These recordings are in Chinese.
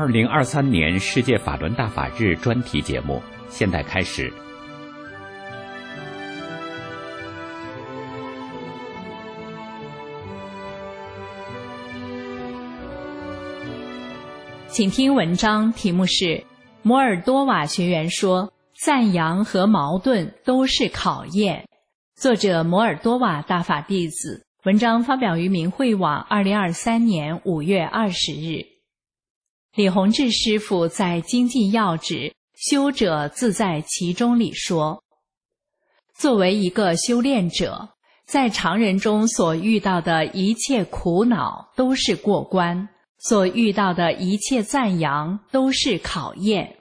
2023年世界法轮大法日专题节目现在开始。 请听文章，题目是摩尔多瓦学员说，赞扬和矛盾都是考验。作者摩尔多瓦大法弟子，文章发表于明慧网2023年5月20日。李洪志师父在《精进要旨·修者自在其中》里说，作为一个修炼者，在常人中所遇到的一切苦恼都是过关，所遇到的一切赞扬都是考验。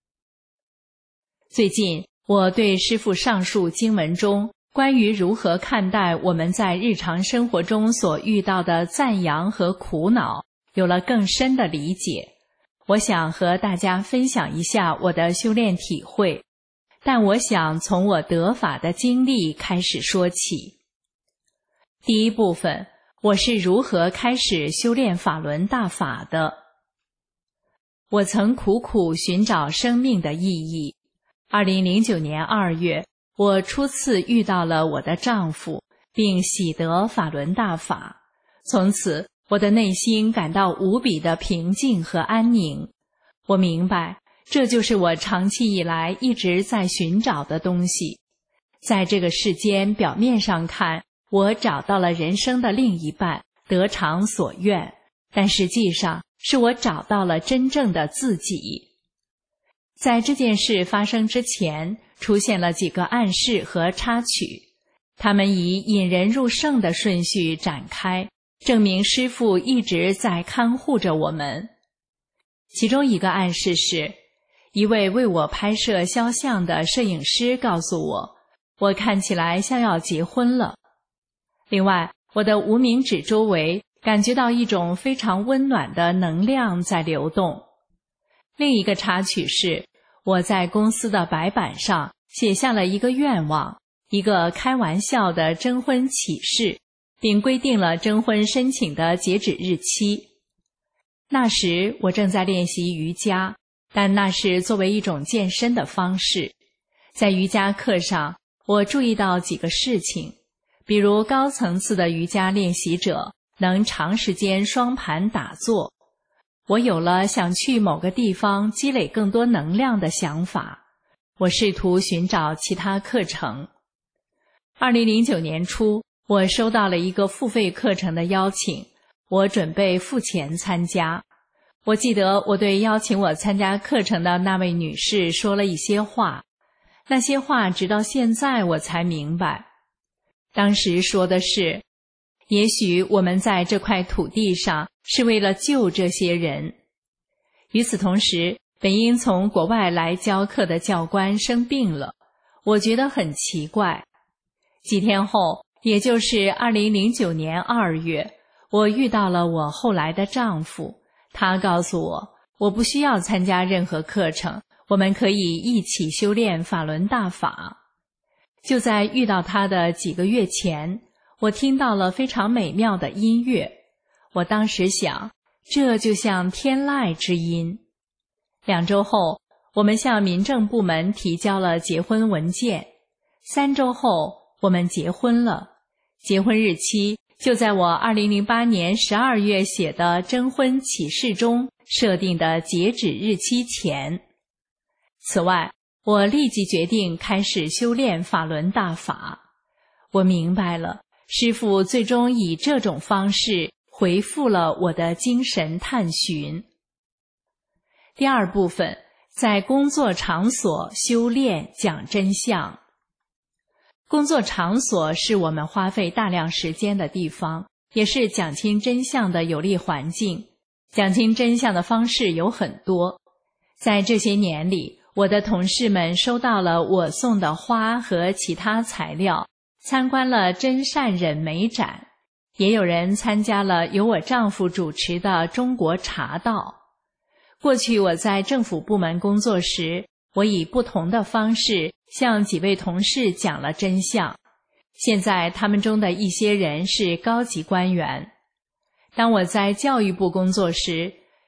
最近我对师父上述经文中关于如何看待我们在日常生活中所遇到的赞扬和苦恼有了更深的理解，我想和大家分享一下我的修炼体会，但我想从我得法的经历开始说起。第一部分，我是如何开始修炼法轮大法的？我曾苦苦寻找生命的意义。2009年2月，我初次遇到了我的丈夫，并喜得法轮大法。从此，我的内心感到无比的平静和安宁。我明白，这就是我长期以来一直在寻找的东西。在这个世间表面上看，我找到了人生的另一半，得偿所愿，但实际上是我找到了真正的自己。在这件事发生之前，出现了几个暗示和插曲，它们以引人入胜的顺序展开，证明师父一直在看护着我们。其中一个暗示是，一位为我拍摄肖像的摄影师告诉我，我看起来像要结婚了。另外，我的无名指周围感觉到一种非常温暖的能量在流动。另一个插曲是，我在公司的白板上写下了一个愿望，一个开玩笑的征婚启事，并规定了征婚申请的截止日期。那时我正在练习瑜伽，但那是作为一种健身的方式。在瑜伽课上，我注意到几个事情，比如高层次的瑜伽练习者能长时间双盘打坐。我有了想去某个地方积累更多能量的想法。我试图寻找其他课程。2009年初，我收到了一个付费课程的邀请，我准备付钱参加。我记得我对邀请我参加课程的那位女士说了一些话，那些话直到现在我才明白。当时说的是，也许我们在这块土地上是为了救这些人。与此同时，本应从国外来教课的教官生病了，我觉得很奇怪。几天后，也就是2009年2月，我遇到了我后来的丈夫，他告诉我，我不需要参加任何课程，我们可以一起修炼法轮大法。就在遇到他的几个月前，我听到了非常美妙的音乐。我当时想，这就像天籁之音。2周后，我们向民政部门提交了结婚文件。3周后，我们结婚了。结婚日期就在我2008年12月写的征婚启事中设定的截止日期前。此外，我立即决定开始修炼法轮大法。我明白了，师父最终以这种方式回复了我的精神探寻。第二部分，在工作场所修炼讲真相。工作场所是我们花费大量时间的地方，也是讲清真相的有利环境。讲清真相的方式有很多。在这些年里，我的同事们收到了我送的花和其他材料，参观了真善忍美展，也有人参加了由我丈夫主持的中国茶道。过去我在政府部门工作时，我以不同的方式向几位同事讲了真相。现在他们中的一些人是高级官员。当我在教育部工作时，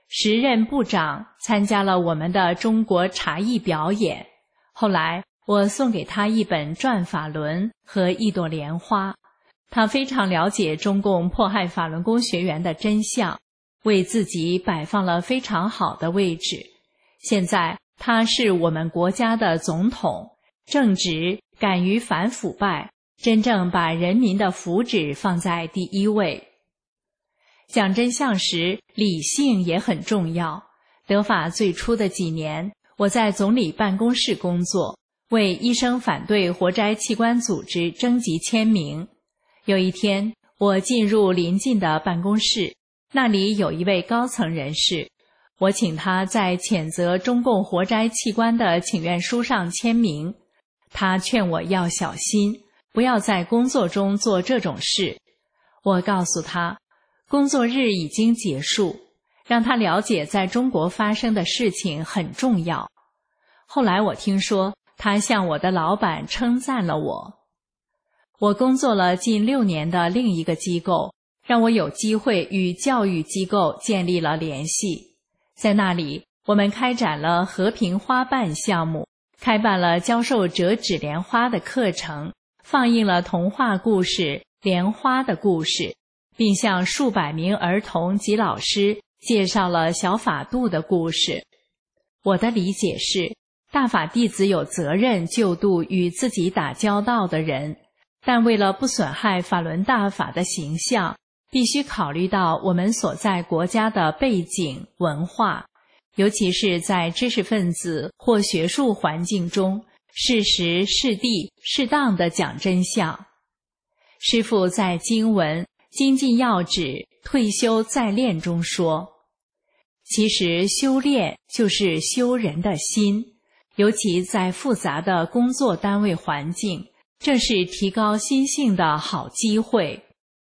时任部长参加了我们的中国茶艺表演。后来我送给他一本转法轮和一朵莲花，他非常了解中共迫害法轮功学员的真相，为自己摆放了非常好的位置。现在他是我们国家的总统，正直，敢于反腐败，真正把人民的福祉放在第一位。讲真相时，理性也很重要。德法最初的几年，我在总理办公室工作，为医生反对活摘器官组织征集签名。有一天，我进入邻近的办公室，那里有一位高层人士，我请他在谴责中共活摘器官的请愿书上签名。他劝我要小心，不要在工作中做这种事。我告诉他，工作日已经结束，让他了解在中国发生的事情很重要。后来我听说，他向我的老板称赞了我。我工作了近6年的另一个机构，让我有机会与教育机构建立了联系。在那里，我们开展了和平花瓣项目，开办了教授折纸莲花的课程，放映了童话故事《莲花的故事》，并向数百名儿童及老师介绍了小法度的故事。我的理解是，大法弟子有责任救度与自己打交道的人，但为了不损害法轮大法的形象，必须考虑到我们所在国家的背景文化，尤其是在知识分子或学术环境中，适时适地适当地讲真相。师父在经文精进要旨退休再练中说，其实修炼就是修人的心，尤其在复杂的工作单位环境，这是提高心性的好机会。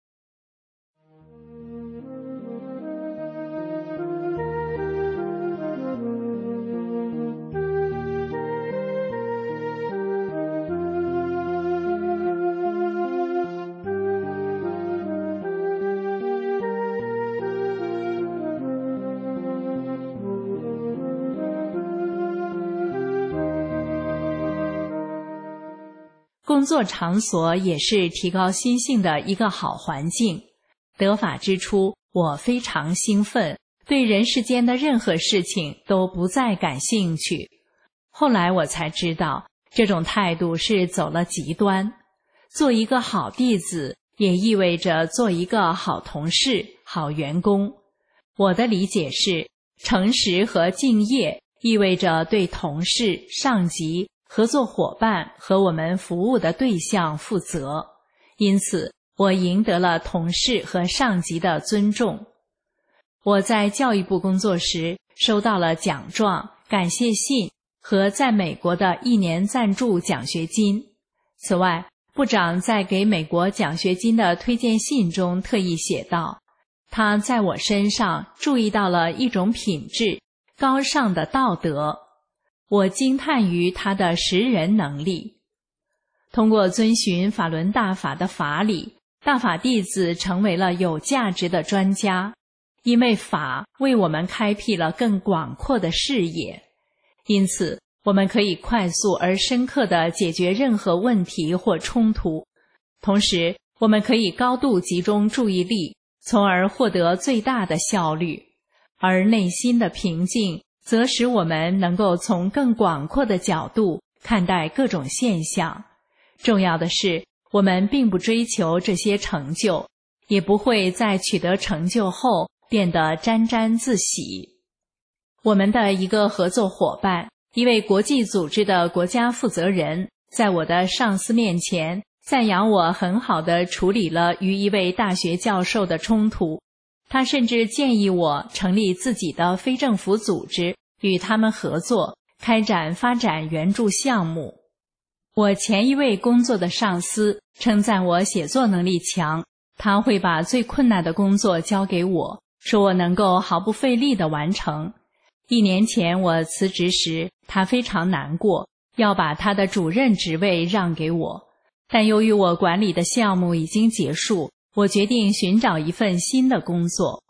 工作场所也是提高心性的一个好环境。得法之初，我非常兴奋，对人世间的任何事情都不再感兴趣。后来我才知道，这种态度是走了极端。做一个好弟子，也意味着做一个好同事、好员工。我的理解是，诚实和敬业意味着对同事、上级、合作伙伴和我们服务的对象负责，因此我赢得了同事和上级的尊重。我在教育部工作时，收到了奖状、感谢信和在美国的1年赞助奖学金。此外，部长在给美国奖学金的推荐信中特意写道，他在我身上注意到了一种品质，高尚的道德。我惊叹于他的识人能力。通过遵循法轮大法的法理，大法弟子成为了有价值的专家，因为法为我们开辟了更广阔的视野。因此，我们可以快速而深刻地解决任何问题或冲突，同时我们可以高度集中注意力，从而获得最大的效率。而内心的平静则使我们能够从更广阔的角度看待各种现象。重要的是，我们并不追求这些成就，也不会在取得成就后变得沾沾自喜。我们的一个合作伙伴，一位国际组织的国家负责人，在我的上司面前赞扬我很好地处理了与一位大学教授的冲突。他甚至建议我成立自己的非政府组织，与他们合作，开展发展援助项目。我前一位工作的上司称赞我写作能力强，他会把最困难的工作交给我，说我能够毫不费力地完成。1年前我辞职时，他非常难过，要把他的主任职位让给我。但由于我管理的项目已经结束，我决定寻找一份新的工作。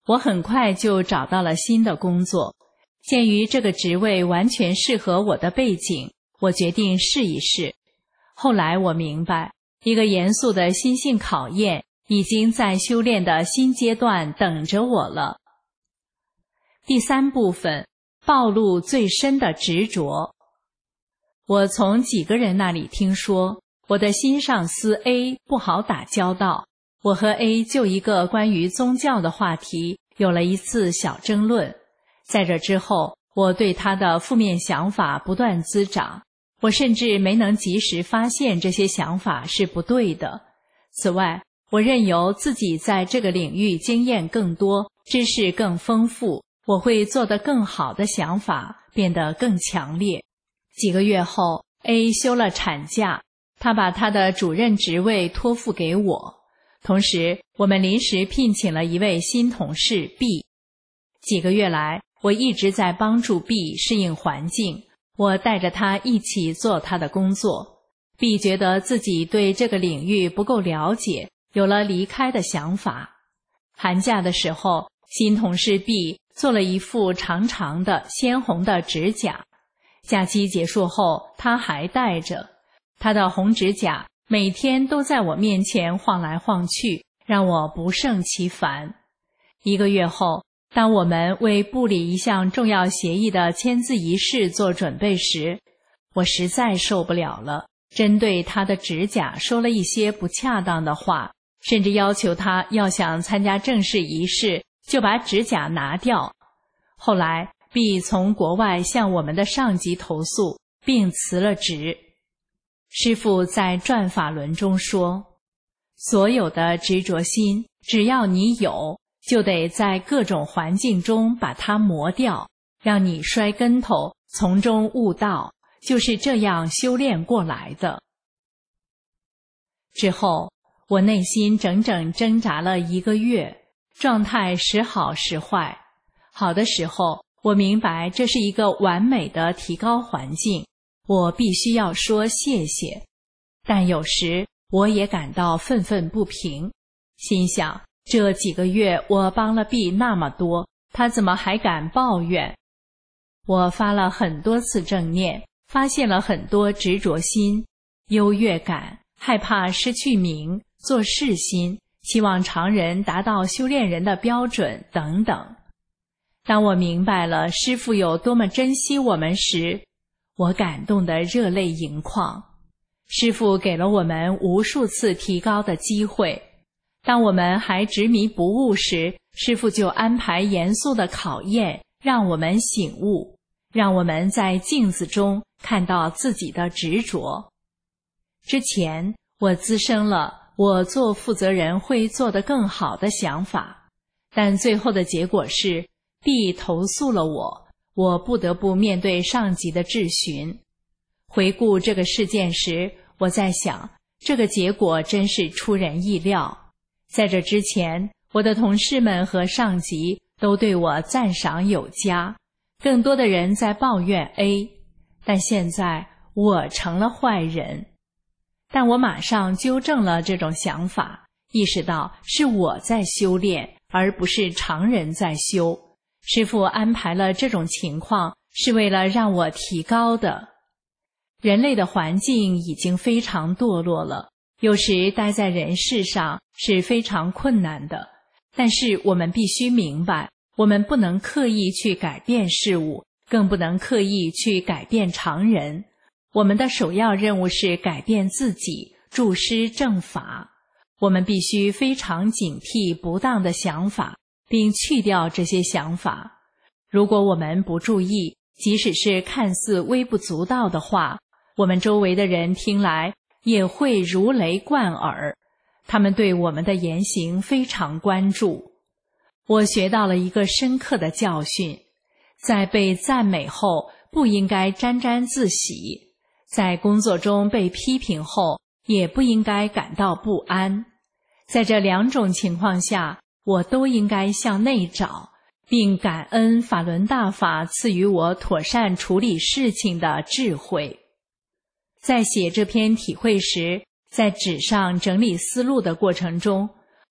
我很快就找到了新的工作。鉴于这个职位完全适合我的背景，我决定试一试。后来我明白，一个严肃的心性考验已经在修炼的新阶段等着我了。第3部分，暴露最深的执着。我从几个人那里听说，我的新上司 A 不好打交道，我和 A 就一个关于宗教的话题有了一次小争论。在这之后，我对他的负面想法不断滋长，我甚至没能及时发现这些想法是不对的。此外，我任由自己在这个领域经验更多，知识更丰富，我会做得更好的想法变得更强烈。几个月后 ，A 休了产假，他把他的主任职位托付给我，同时我们临时聘请了一位新同事 B。几个月来，我一直在帮助 B 适应环境，我带着他一起做他的工作。B 觉得自己对这个领域不够了解，有了离开的想法。寒假的时候，新同事 B 做了一副长长的鲜红的指甲。假期结束后，他还戴着。他的红指甲每天都在我面前晃来晃去，让我不胜其烦。1个月后，当我们为部里一项重要协议的签字仪式做准备时，我实在受不了了，针对他的指甲说了一些不恰当的话，甚至要求他要想参加正式仪式就把指甲拿掉。后来 B 从国外向我们的上级投诉，并辞了职。师父在转法轮中说，所有的执着心，只要你有，就得在各种环境中把它磨掉，让你摔跟头，从中悟道，就是这样修炼过来的。之后，我内心整整挣扎了1个月，状态时好时坏。好的时候，我明白这是一个完美的提高环境，我必须要说谢谢。但有时我也感到愤愤不平，心想这几个月我帮了 B 那么多，他怎么还敢抱怨？我发了很多次正念，发现了很多执着心、优越感、害怕失去名、做事心、期望常人达到修炼人的标准等等。当我明白了师父有多么珍惜我们时，我感动得热泪盈眶。师父给了我们无数次提高的机会，当我们还执迷不悟时，师父就安排严肃的考验，让我们醒悟，让我们在镜子中看到自己的执着。之前我滋生了我做负责人会做得更好的想法，但最后的结果是 B 投诉了我不得不面对上级的质询。回顾这个事件时，我在想，这个结果真是出人意料。在这之前，我的同事们和上级都对我赞赏有加，更多的人在抱怨 A， 但现在我成了坏人。但我马上纠正了这种想法，意识到是我在修炼，而不是常人在修。师父安排了这种情况，是为了让我提高的。人类的环境已经非常堕落了，有时待在人世上是非常困难的，但是我们必须明白，我们不能刻意去改变事物，更不能刻意去改变常人。我们的首要任务是改变自己，助师正法。我们必须非常警惕不当的想法，并去掉这些想法。如果我们不注意，即使是看似微不足道的话，我们周围的人听来也会如雷贯耳，他们对我们的言行非常关注。我学到了一个深刻的教训，在被赞美后不应该沾沾自喜，在工作中被批评后也不应该感到不安。在这2种情况下，我都应该向内找，并感恩法轮大法赐予我妥善处理事情的智慧。在写这篇体会时，在纸上整理思路的过程中，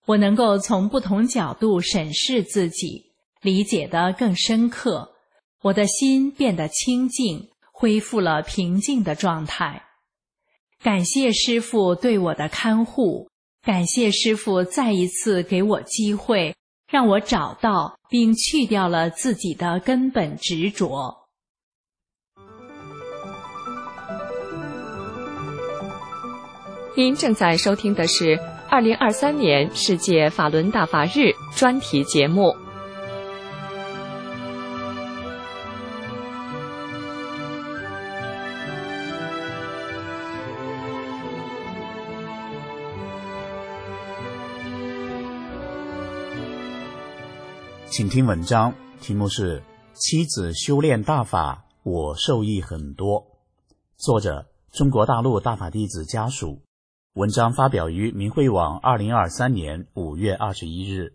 我能够从不同角度审视自己，理解得更深刻，我的心变得清净，恢复了平静的状态。感谢师父对我的看护，感谢师父再一次给我机会，让我找到并去掉了自己的根本执着。 您正在收听的是2023年世界法轮大法日专题节目。 请听文章，题目是妻子修炼大法，我受益很多。作者中国大陆大法弟子家属。文章发表于明慧网2023年5月21日。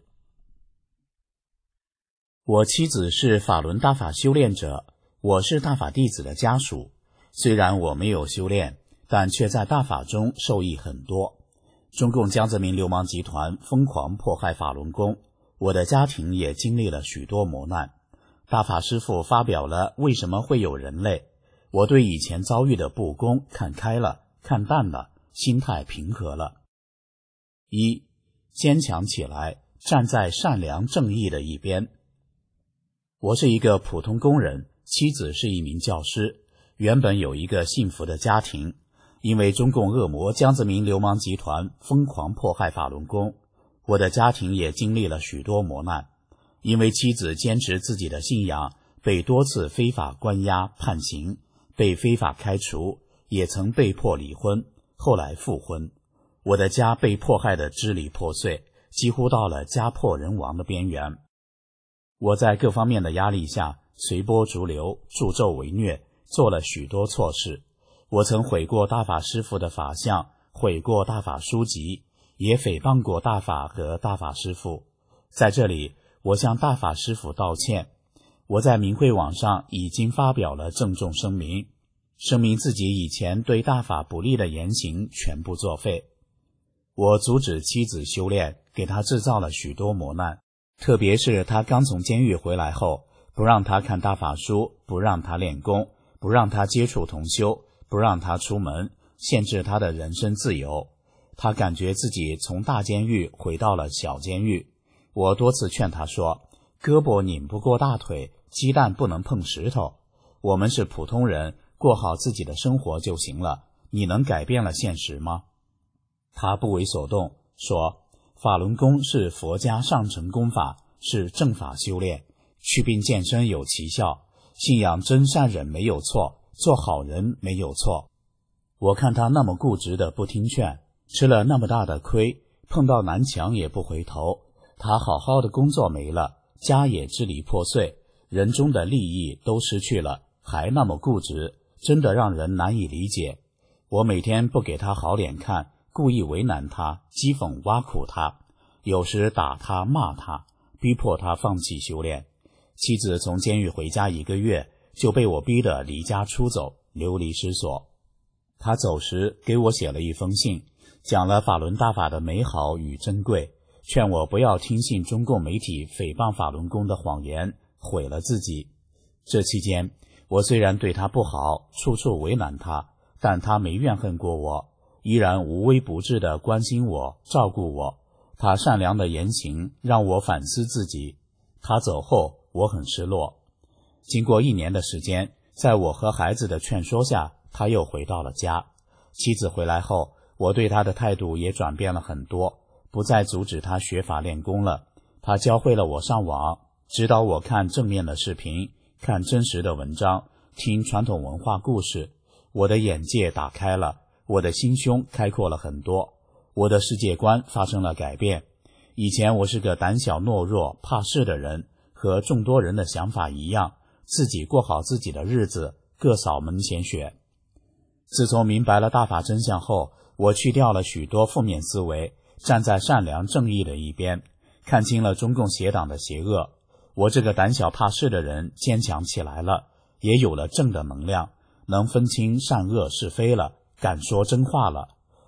我妻子是法轮大法修炼者，我是大法弟子的家属。虽然我没有修炼，但却在大法中受益很多。中共江泽民流氓集团疯狂迫害法轮功，我的家庭也经历了许多磨难。大法师父发表了为什么会有人类，我对以前遭遇的不公看开了，看淡了，心态平和了。一，坚强起来，站在善良正义的一边。我是一个普通工人，妻子是一名教师，原本有一个幸福的家庭。因为中共恶魔江泽民流氓集团疯狂迫害法轮功，我的家庭也经历了许多磨难。因为妻子坚持自己的信仰，被多次非法关押判刑，被非法开除，也曾被迫离婚，后来复婚。我的家被迫害得支离破碎，几乎到了家破人亡的边缘。我在各方面的压力下随波逐流，助纣为虐，做了许多错事。我曾毁过大法师父的法像，毁过大法书籍，也诽谤过大法和大法师父。在这里，我向大法师父道歉。我在明慧网上已经发表了郑重声明，声明自己以前对大法不利的言行全部作废。我阻止妻子修炼，给她制造了许多磨难，特别是她刚从监狱回来后，不让她看大法书，不让她练功，不让她接触同修，不让她出门，限制她的人身自由。她感觉自己从大监狱回到了小监狱。我多次劝她说，胳膊拧不过大腿，鸡蛋不能碰石头。我们是普通人，过好自己的生活就行了，你能改变了现实吗？她不为所动，说法轮功是佛家上乘功法，是正法修炼，祛病健身有奇效，信仰真善忍没有错，做好人没有错。我看她那么固执的不听劝，吃了那么大的亏，碰到南墙也不回头。她好好的工作没了，家也支离破碎，人中的利益都失去了，还那么固执，真的让人难以理解。我每天不给她好脸看，故意为难她，讥讽挖苦她，有时打她骂她，逼迫她放弃修炼。妻子从监狱回家1个月，就被我逼得离家出走，流离失所。她走时给我写了一封信，讲了法轮大法的美好与珍贵，劝我不要听信中共媒体诽谤法轮功的谎言，毁了自己。这期间，我虽然对她不好，处处为难她，但她没怨恨过我，依然无微不至地关心我，照顾我。她善良的言行让我反思自己。她走后，我很失落。经过1年的时间，在我和孩子的劝说下，她又回到了家。妻子回来后，我对她的态度也转变了很多，不再阻止她学法练功了。她教会了我上网，指导我看正面的视频，看真实的文章，听传统文化故事。我的眼界打开了，我的心胸开阔了很多，我的世界观发生了改变。以前我是个胆小懦弱怕事的人，和众多人的想法一样，自己过好自己的日子，各扫门前雪。自从明白了大法真相后，我去掉了许多负面思维，站在善良正义的一边，看清了中共邪党的邪恶。我这个胆小怕事的人坚强起来了，也有了正的能量，能分清善恶是非了，敢说真话了。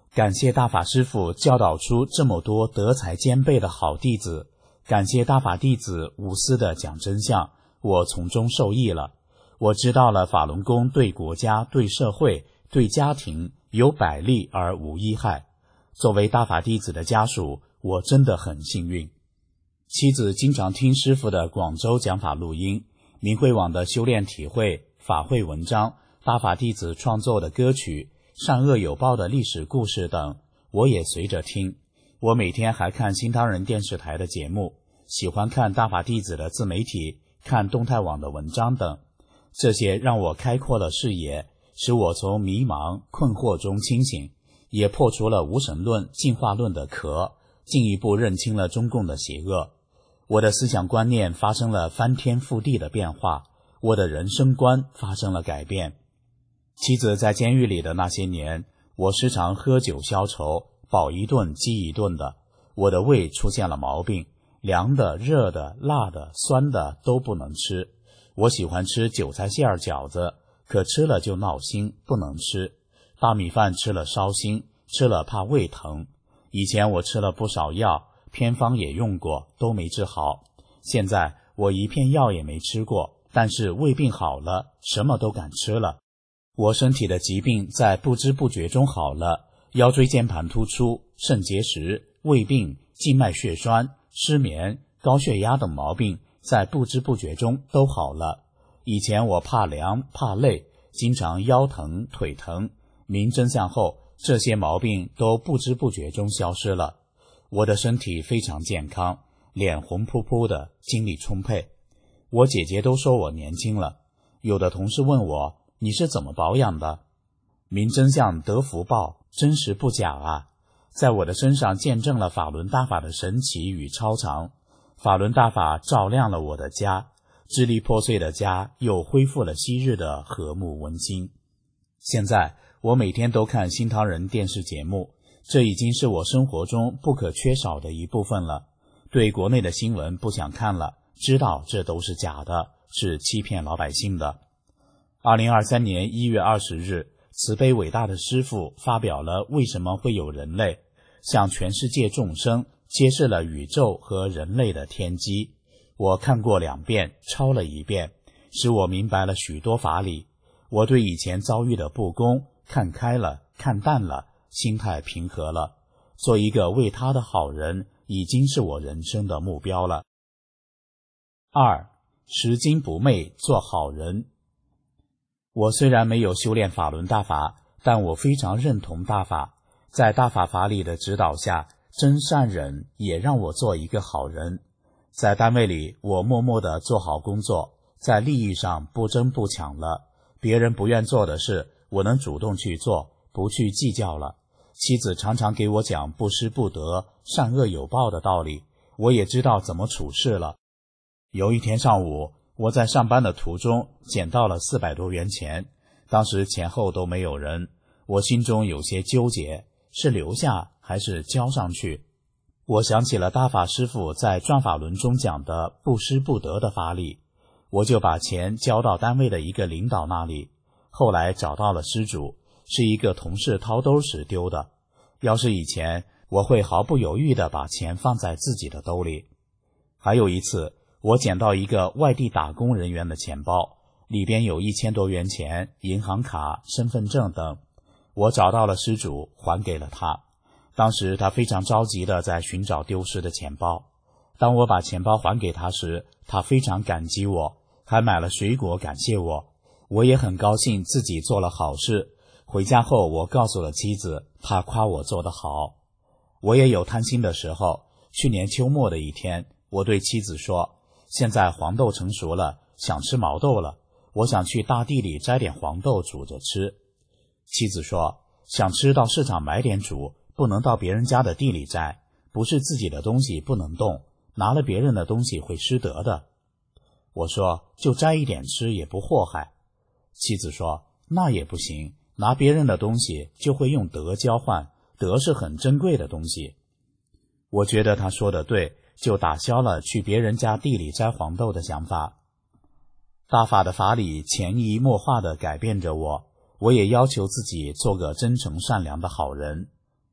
感谢大法师父教导出这么多德才兼备的好弟子，感谢大法弟子无私的讲真相，我从中受益了。我知道了法轮功对国家、对社会、对家庭有百利而无一害。作为大法弟子的家属，我真的很幸运。妻子经常听师父的广州讲法录音，明慧网的修炼体会、法会文章，大法弟子创作的歌曲，善恶有报的历史故事等，我也随着听。我每天还看新唐人电视台的节目，喜欢看大法弟子的自媒体，看动态网的文章等。这些让我开阔了视野，使我从迷茫困惑中清醒，也破除了无神论进化论的壳，进一步认清了中共的邪恶。我的思想观念发生了翻天覆地的变化，我的人生观发生了改变。妻子在监狱里的那些年，我时常喝酒消愁，饱一顿饥一顿的，我的胃出现了毛病，凉的、热的、辣的、酸的都不能吃。我喜欢吃韭菜馅饺子，可吃了就闹心，不能吃。大米饭吃了烧心，吃了怕胃疼。以前我吃了不少药，偏方也用过，都没治好。现在我一片药也没吃过，但是胃病好了，什么都敢吃了。我身体的疾病在不知不觉中好了，腰椎间盘突出、肾结石、胃病、静脉血栓、失眠、高血压等毛病在不知不觉中都好了。以前我怕凉怕累，经常腰疼腿疼，明真相后，这些毛病都不知不觉中消失了。我的身体非常健康，脸红扑扑的，精力充沛。我姐姐都说我年轻了，有的同事问我，你是怎么保养的？明真相得福报，真实不假啊！在我的身上见证了法轮大法的神奇与超常。法轮大法照亮了我的家，支离破碎的家又恢复了昔日的和睦温馨。现在我每天都看新唐人电视节目，这已经是我生活中不可缺少的一部分了。对国内的新闻不想看了，知道这都是假的，是欺骗老百姓的。2023年1月20日，慈悲伟大的师父发表了为什么会有人类，向全世界众生揭示了宇宙和人类的天机。我看过2遍，抄了1遍，使我明白了许多法理。我对以前遭遇的不公看开了，看淡了，心态平和了。做一个为他的好人，已经是我人生的目标了。2. 拾金不昧，做好人。我虽然没有修炼法轮大法，但我非常认同大法。在大法法理的指导下，真善忍也让我做一个好人。在单位里，我默默地做好工作，在利益上不争不抢了。别人不愿做的事，我能主动去做，不去计较了。妻子常常给我讲不失不得、善恶有报的道理，我也知道怎么处事了。有一天上午，我在上班的途中捡到了400多元钱，当时前后都没有人，我心中有些纠结，是留下还是交上去？我想起了大法师父在转法轮中讲的不失不得的法理，我就把钱交到单位的一个领导那里。后来找到了失主，是一个同事掏兜时丢的。要是以前，我会毫不犹豫地把钱放在自己的兜里。还有一次，我捡到一个外地打工人员的钱包，里边有1000多元钱、银行卡、身份证等。我找到了失主，还给了他。当时他非常着急地在寻找丢失的钱包。当我把钱包还给他时，他非常感激我，还买了水果感谢我。我也很高兴自己做了好事。回家后，我告诉了妻子，她夸我做得好。我也有贪心的时候。去年秋末的一天，我对妻子说，现在黄豆成熟了，想吃毛豆了，我想去大地里摘点黄豆煮着吃。妻子说，想吃到市场买点煮，不能到别人家的地里摘，不是自己的东西不能动，拿了别人的东西会失德的。我说，就摘一点吃也不祸害。妻子说，那也不行，拿别人的东西就会用德交换，德是很珍贵的东西。我觉得他说的对，就打消了去别人家地里摘黄豆的想法。大法的法理潜移默化地改变着我，我也要求自己做个真诚善良的好人。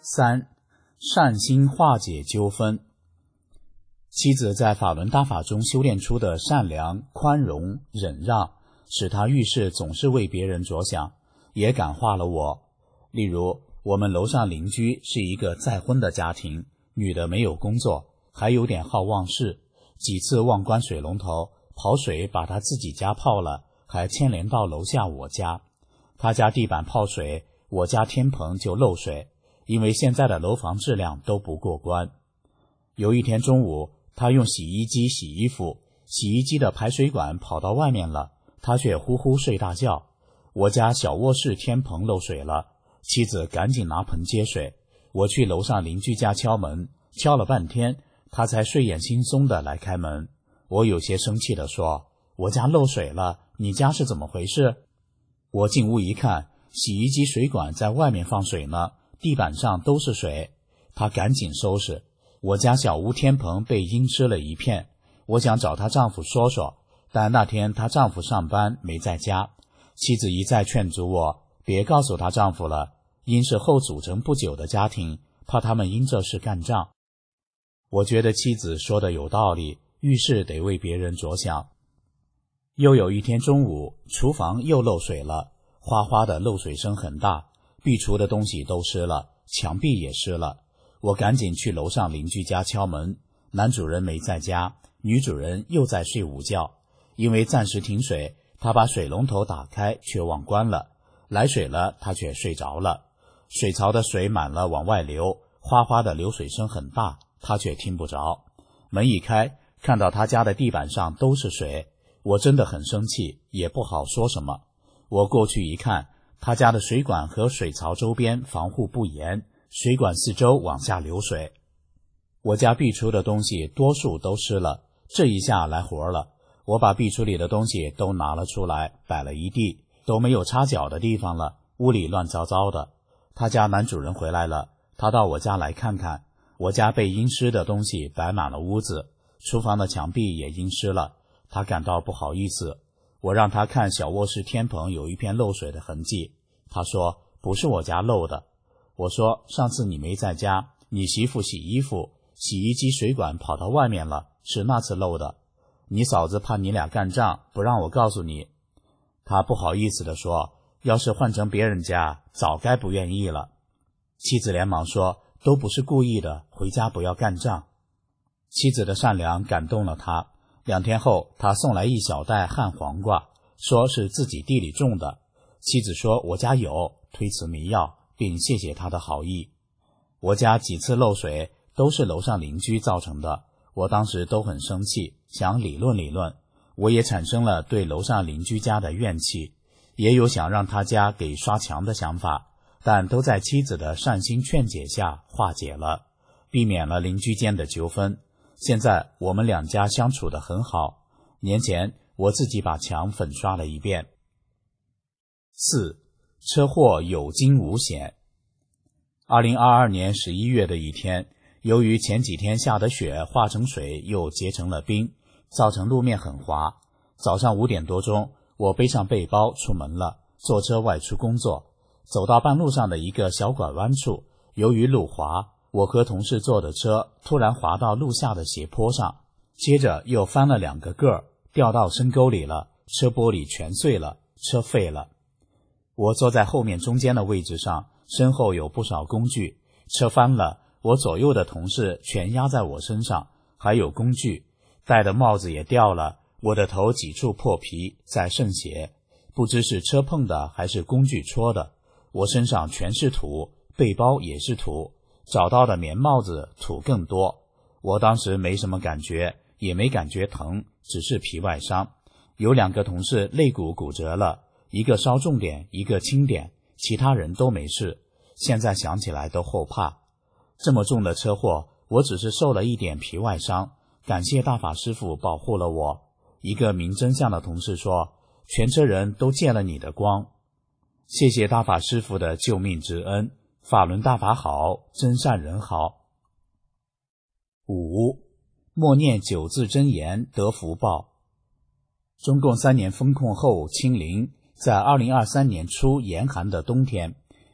3. 善心化解纠纷。妻子在法轮大法中修炼出的善良、宽容、忍让，使她遇事总是为别人着想，也感化了我。例如，我们楼上邻居是一个再婚的家庭，女的没有工作，还有点好忘事，几次忘关水龙头，跑水把她自己家泡了，还牵连到楼下我家。她家地板泡水，我家天棚就漏水，因为现在的楼房质量都不过关。有一天中午，她用洗衣机洗衣服，洗衣机的排水管跑到外面了，她却呼呼睡大觉。我家小卧室天棚漏水了，妻子赶紧拿盆接水。我去楼上邻居家敲门，敲了半天，他才睡眼惺忪的来开门。我有些生气地说：我家漏水了，你家是怎么回事？我进屋一看，洗衣机水管在外面放水呢，地板上都是水。她赶紧收拾。我家小屋天棚被阴湿了一片，我想找她丈夫说说，但那天她丈夫上班没在家。妻子一再劝阻我，别告诉她丈夫了，因是后组成不久的家庭，怕他们因这事干仗。我觉得妻子说的有道理，遇事得为别人着想。又有一天中午，厨房又漏水了，哗哗的漏水声很大，壁橱的东西都湿了，墙壁也湿了。我赶紧去楼上邻居家敲门，男主人没在家，女主人又在睡午觉。因为暂时停水，他把水龙头打开却忘关了，来水了他却睡着了。水槽的水满了往外流，哗哗的流水声很大，他却听不着。门一开，看到他家的地板上都是水，我真的很生气，也不好说什么。我过去一看，他家的水管和水槽周边防护不严，水管四周往下流水。我家壁橱的东西多数都湿了，这一下来活了。我把壁橱里的东西都拿了出来，摆了一地，都没有插脚的地方了，屋里乱糟糟的。他家男主人回来了，他到我家来看看，我家被阴湿的东西摆满了屋子，厨房的墙壁也阴湿了，他感到不好意思。我让他看小卧室天棚有一片漏水的痕迹，他说不是我家漏的。我说上次你没在家，你媳妇洗衣服，洗衣机水管跑到外面了，是那次漏的。你嫂子怕你俩干仗，不让我告诉你。他不好意思地说，要是换成别人家，早该不愿意了。妻子连忙说，都不是故意的，回家不要干仗。妻子的善良感动了他。2天后，他送来一小袋旱黄瓜，说是自己地里种的。妻子说我家有，推辞没要，并谢谢他的好意。我家几次漏水都是楼上邻居造成的，我当时都很生气，想理论理论。我也产生了对楼上邻居家的怨气，也有想让他家给刷墙的想法，但都在妻子的善心劝解下化解了，避免了邻居间的纠纷。现在我们两家相处得很好。年前我自己把墙粉刷了一遍。4. 车祸有惊无险。2022年11月的一天，由于前几天下的雪化成水又结成了冰，造成路面很滑。早上5点多钟，我背上背包出门了，坐车外出工作。走到半路上的一个小拐弯处，由于路滑，我和同事坐的车突然滑到路下的斜坡上，接着又翻了2个个，掉到深沟里了，车玻璃全碎了，车废了。我坐在后面中间的位置上，身后有不少工具，车翻了，我左右的同事全压在我身上，还有工具，戴的帽子也掉了，我的头几处破皮，在渗血，不知是车碰的还是工具戳的。我身上全是土，背包也是土，找到的棉帽子土更多。我当时没什么感觉，也没感觉疼，只是皮外伤。有2个同事肋骨骨折了，一个稍重点，一个轻点，其他人都没事。现在想起来都后怕。这么重的车祸，我只是受了一点皮外伤，感谢大法师父保护了我。一个明真相的同事说，全车人都见了你的光。谢谢大法师父的救命之恩，法轮大法好，真善人好。5. 默念9字真言得福报。中共3年封控后清零，在2023年初严寒的冬天，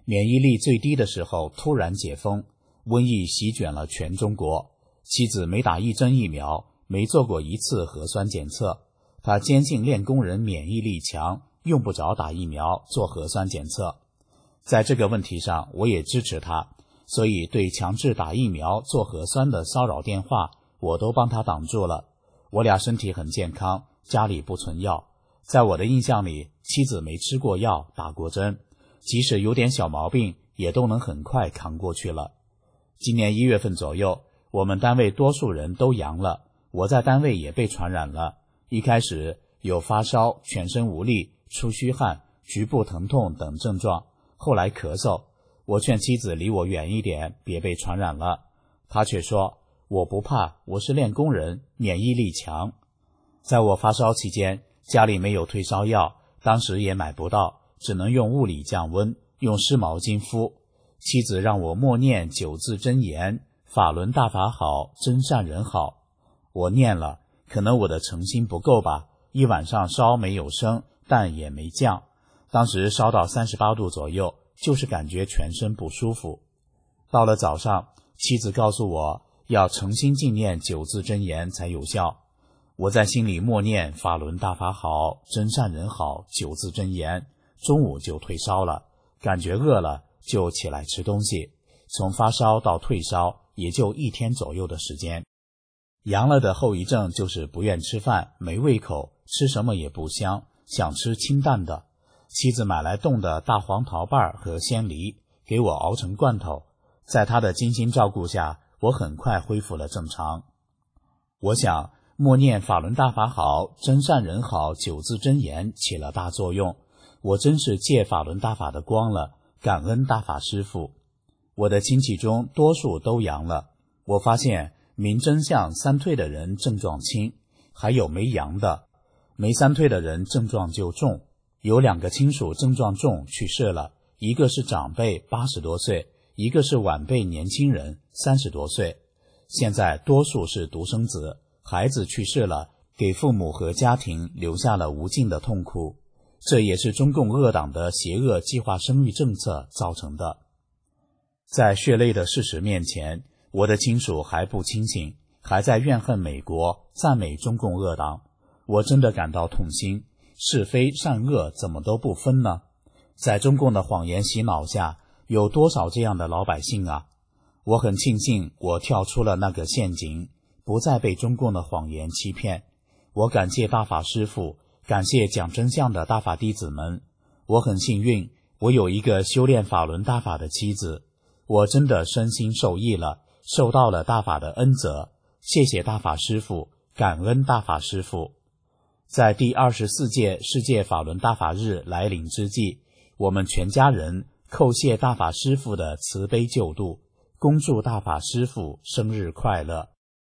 免疫力最低的时候突然解封，瘟疫席卷了全中国。妻子没打一针疫苗，没做过一次核酸检测，他坚信练功人免疫力强，用不着打疫苗做核酸检测。在这个问题上我也支持他，所以对强制打疫苗做核酸的骚扰电话我都帮他挡住了。我俩身体很健康，家里不存药。在我的印象里，妻子没吃过药，打过针，即使有点小毛病也都能很快扛过去了。今年1月份左右，我们单位多数人都阳了，我在单位也被传染了。一开始有发烧、全身无力、出虚汗、局部疼痛等症状，后来咳嗽。我劝妻子离我远一点，别被传染了。她却说，我不怕，我是练功人，免疫力强。在我发烧期间，家里没有退烧药，当时也买不到，只能用物理降温，用湿毛巾敷。妻子让我默念9字真言，法轮大法好，真善人好。我念了，可能我的诚心不够吧，一晚上烧没有升，但也没降。当时烧到38度左右，就是感觉全身不舒服。到了早上，妻子告诉我要诚心静念9字真言才有效。我在心里默念法轮大法好，真善人好9字真言，中午就退烧了，感觉饿了就起来吃东西，从发烧到退烧也就1天左右的时间。阳了的后遗症就是不愿吃饭，没胃口，吃什么也不香，想吃清淡的。妻子买来冻的大黄桃瓣和鲜梨，给我熬成罐头。在她的精心照顾下，我很快恢复了正常。我想默念法轮大法好，真善人好9字真言起了大作用，我真是借法轮大法的光了，感恩大法师父。我的亲戚中多数都阳了，我发现明真相3退的人症状轻，还有没阳的，没3退的人症状就重。有2个亲属症状重去世了，一个是长辈80多岁，一个是晚辈年轻人30多岁。现在多数是独生子，孩子去世了，给父母和家庭留下了无尽的痛苦。这也是中共恶党的邪恶计划生育政策造成的。在血泪的事实面前，我的亲属还不清醒，还在怨恨美国，赞美中共恶党。我真的感到痛心，是非善恶怎么都不分呢？在中共的谎言洗脑下，有多少这样的老百姓啊？我很庆幸我跳出了那个陷阱，不再被中共的谎言欺骗。我感谢大法师父，感谢讲真相的大法弟子们。我很幸运，我有一个修炼法轮大法的妻子，我真的身心受益了，受到了大法的恩泽。谢谢大法师父，感恩大法师父。在第24届世界法轮大法日来临之际，我们全家人叩谢大法师父的慈悲救度，恭祝大法师父生日快乐。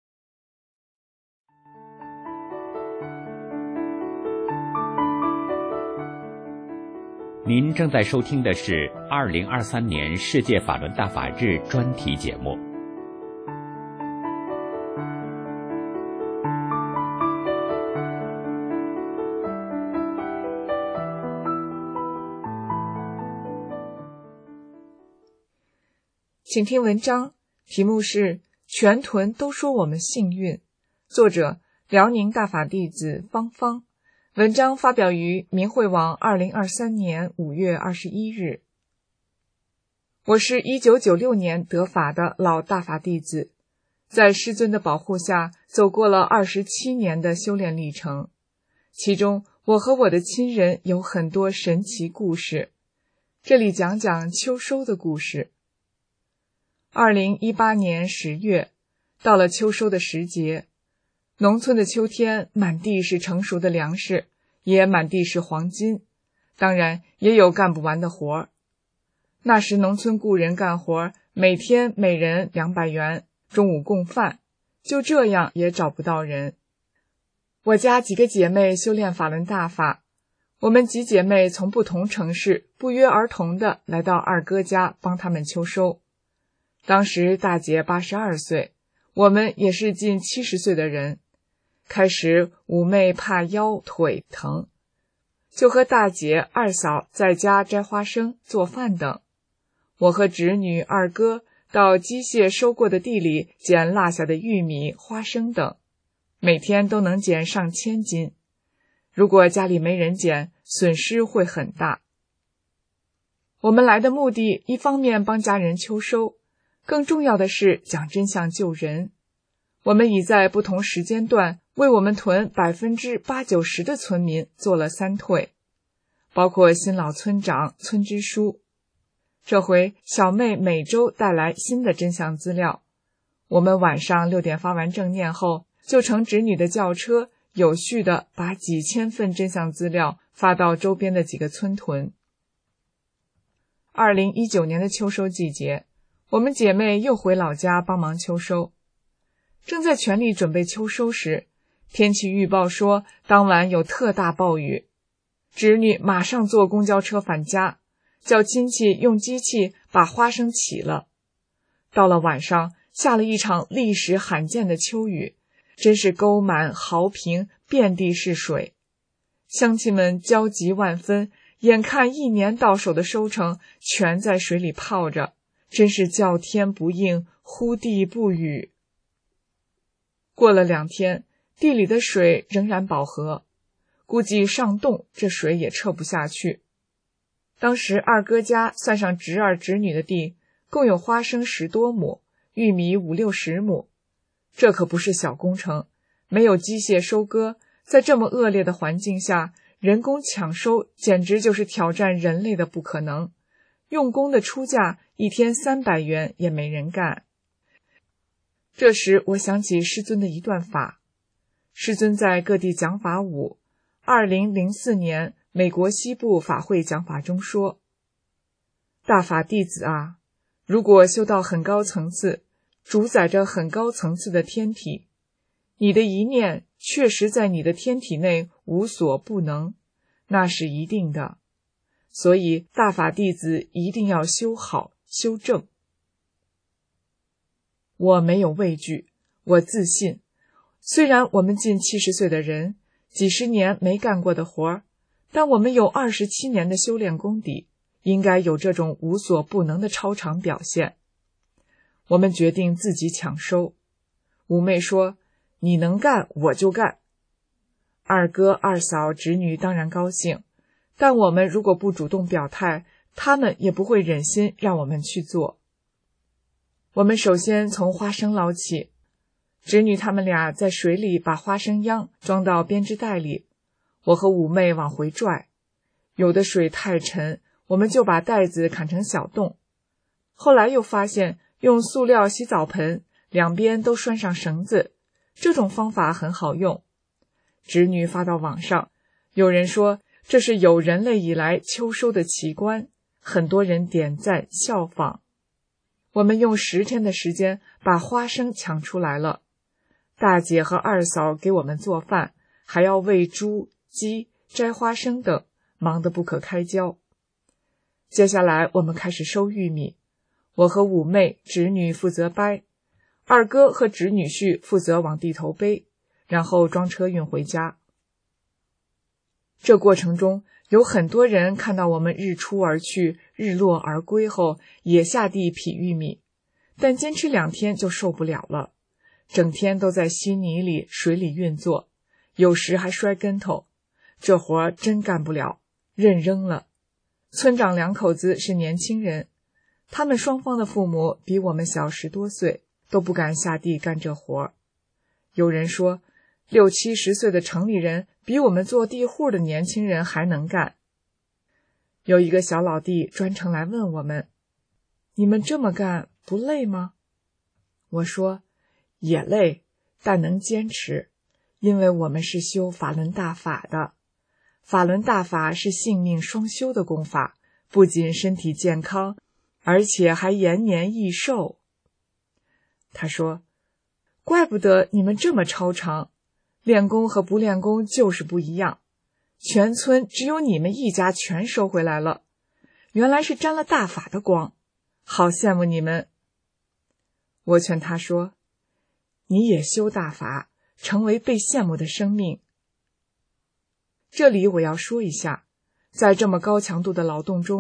您正在收听的是2023年世界法轮大法日专题节目。 请听文章，题目是《全屯都说我们幸运》，作者辽宁大法弟子方方。文章发表于明慧网2023年5月21日。我是1996年得法的老大法弟子，在师尊的保护下走过了27年的修炼历程，其中我和我的亲人有很多神奇故事。这里讲讲秋收的故事。2018年10月，到了秋收的时节，农村的秋天满地是成熟的粮食，也满地是黄金，当然也有干不完的活儿。那时农村雇人干活，每天每人200元，中午供饭，就这样也找不到人。我家几个姐妹修炼法轮大法，我们几姐妹从不同城市不约而同地来到二哥家帮他们秋收。当时大姐82岁，我们也是近70岁的人。开始五妹怕腰腿疼，就和大姐、二嫂在家摘花生、做饭等。 我和侄女、二哥到机械收过的地里捡落下的玉米、花生等，每天都能捡上千斤。如果家里没人捡，损失会很大。我们来的目的，一方面帮家人秋收，更重要的是讲真相救人。我们已在不同时间段为我们屯80%-90%的村民做了3退，包括新老村长、村支书。这回小妹每周带来新的真相资料，我们晚上6点发完正念后，就乘侄女的轿车，有序地把几千份真相资料发到周边的几个村屯。2019年的秋收季节，我们姐妹又回老家帮忙秋收。正在全力准备秋收时，天气预报说当晚有特大暴雨。侄女马上坐公交车返家，叫亲戚用机器把花生起了。到了晚上，下了一场历史罕见的秋雨，真是沟满壕平，遍地是水。乡亲们焦急万分，眼看1年到手的收成全在水里泡着，真是叫天不应，呼地不语。过了2天，地里的水仍然饱和，估计上冻这水也撤不下去。当时二哥家算上侄儿侄女的地，共有花生10多亩，玉米50-60亩。这可不是小工程，没有机械收割，在这么恶劣的环境下，人工抢收简直就是挑战人类的不可能。用工的出价1天300元也没人干。这时我想起师尊的一段法。师尊在各地讲法5 2004年美国西部法会讲法中说，大法弟子啊，如果修到很高层次，主宰着很高层次的天体，你的一念确实在你的天体内无所不能，那是一定的。所以大法弟子一定要修好修正。我没有畏惧，我自信。虽然我们近70岁的人，几十年没干过的活儿，但我们有27年的修炼功底，应该有这种无所不能的超常表现。我们决定自己抢收。五妹说，你能干我就干。二哥、二嫂、侄女当然高兴，但我们如果不主动表态，他们也不会忍心让我们去做。我们首先从花生捞起，侄女他们俩在水里把花生秧装到编织袋里，我和五妹往回拽。有的水太沉，我们就把袋子砍成小洞。后来又发现用塑料洗澡盆，两边都拴上绳子，这种方法很好用。侄女发到网上，有人说这是有人类以来秋收的奇观，很多人点赞效仿。我们用10天的时间把花生抢出来了，大姐和二嫂给我们做饭，还要喂猪、鸡、摘花生等，忙得不可开交。接下来我们开始收玉米，我和五妹、侄女负责掰，二哥和侄女婿负责往地头背，然后装车运回家。这过程中有很多人看到我们日出而去，日落而归后，也下地劈玉米，但坚持2天就受不了了，整天都在稀泥里、水里运作，有时还摔跟头，这活真干不了，认扔了。村长2口子是年轻人，他们双方的父母比我们小10多岁，都不敢下地干这活。有人说，60、70岁的城里人比我们做地户的年轻人还能干。有一个小老弟专程来问我们，你们这么干不累吗？我说，也累，但能坚持，因为我们是修法轮大法的。法轮大法是性命双修的功法，不仅身体健康，而且还延年益寿。他说，怪不得你们这么超常，练功和不练功就是不一样，全村只有你们一家全收回来了，原来是沾了大法的光，好羡慕你们。我劝他说，你也修大法，成为被羡慕的生命。这里我要说一下，在这么高强度的劳动中，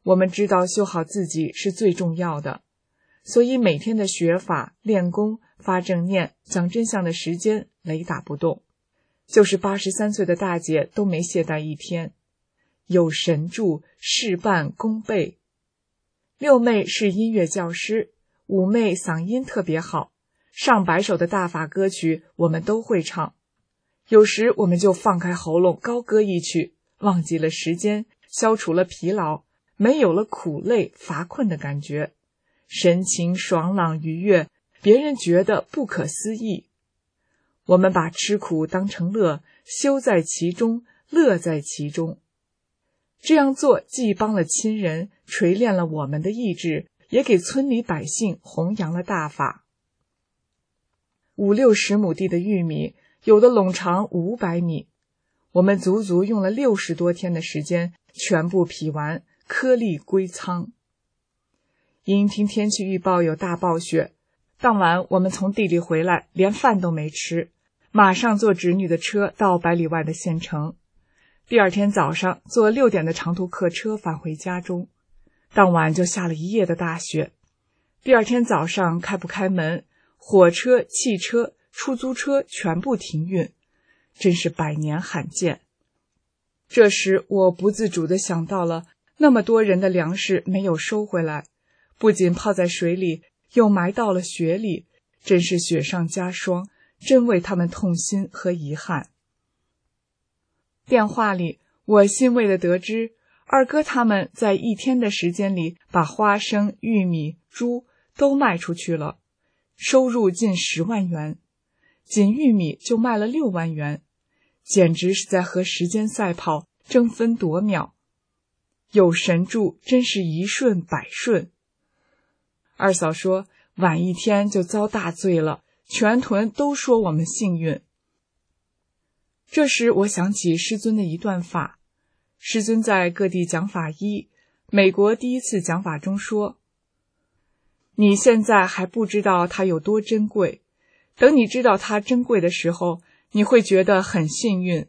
我们知道修好自己是最重要的，所以每天的学法、练功、发正念、讲真相的时间雷打不动。就是83岁的大姐都没懈怠一天。有神助，事半功倍。六妹是音乐教师，五妹嗓音特别好，上百首的大法歌曲我们都会唱。有时我们就放开喉咙高歌一曲，忘记了时间，消除了疲劳，没有了苦累乏困的感觉，神情爽朗愉悦，别人觉得不可思议。我们把吃苦当成乐，修在其中，乐在其中。这样做既帮了亲人，锤炼了我们的意志，也给村里百姓弘扬了大法。50-60亩地的玉米，有的垄长500米，我们足足用了60多天的时间，全部劈完，颗粒归仓。因听天气预报有大暴雪，当晚我们从地里回来，连饭都没吃，马上坐侄女的车到100里外的县城。第二天早上坐6点的长途客车返回家中，当晚就下了一夜的大雪。第二天早上开不开门，火车、汽车、出租车全部停运，真是百年罕见。这时我不自主地想到了那么多人的粮食没有收回来，不仅泡在水里，又埋到了雪里，真是雪上加霜，真为他们痛心和遗憾。电话里，我欣慰地得知，二哥他们在1天的时间里把花生、玉米、猪都卖出去了，收入近10万元，仅玉米就卖了6万元，简直是在和时间赛跑，争分夺秒。有神助，真是一顺百顺。二嫂说，晚1天就遭大罪了，全屯都说我们幸运。这时我想起师尊的一段法，师尊在各地讲法美国第一次讲法中说，你现在还不知道它有多珍贵，等你知道它珍贵的时候，你会觉得很幸运。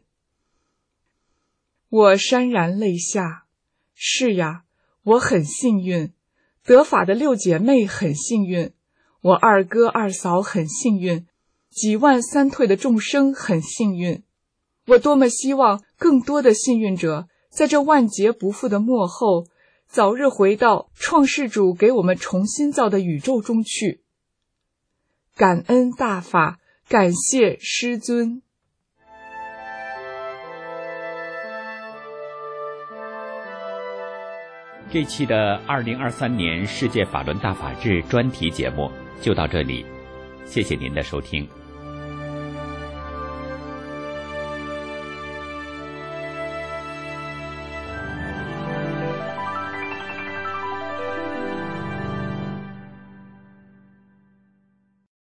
我潸然泪下，是呀，我很幸运，得法的6姐妹很幸运，我二哥二嫂很幸运，几万三退的众生很幸运。我多么希望更多的幸运者在这万劫不复的末后，早日回到创世主给我们重新造的宇宙中去。感恩大法，感谢师尊。 这期的2023年世界法轮大法日专题节目就到这里，谢谢您的收听。